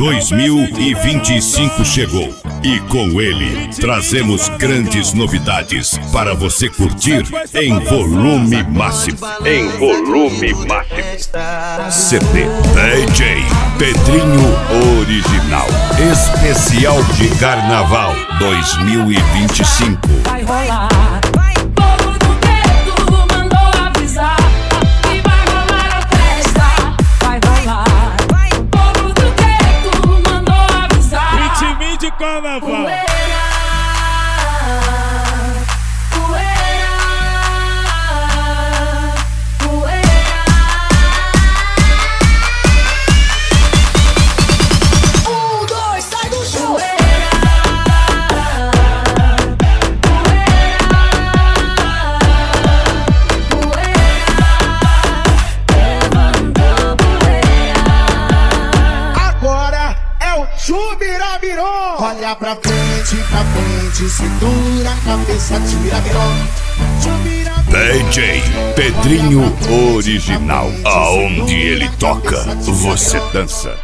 2025 chegou e com ele trazemos grandes novidades para você curtir em volume máximo. Em volume máximo. CD DJ Pedrinho Original Especial de Carnaval 2025. Vai rolar. Povo do gueto mandou avisar que vai rolar a festa. Vai rolar. Povo do gueto mandou avisar. Ritmo de carnaval. Olha pra frente, segura a cabeça, tira virou. DJ Pedrinho Original, aonde ele toca, você dança.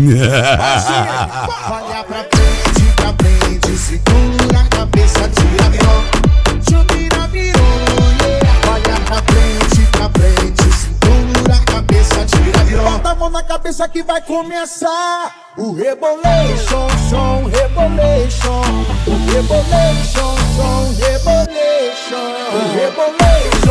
Olha pra frente, segura a cabeça, tira virou. Olha pra frente, segura a cabeça, tira virou. Bota a mão na cabeça que vai começar o Rebolation, som, Rebolation. O Rebolation, som, Rebolation. O Rebolation.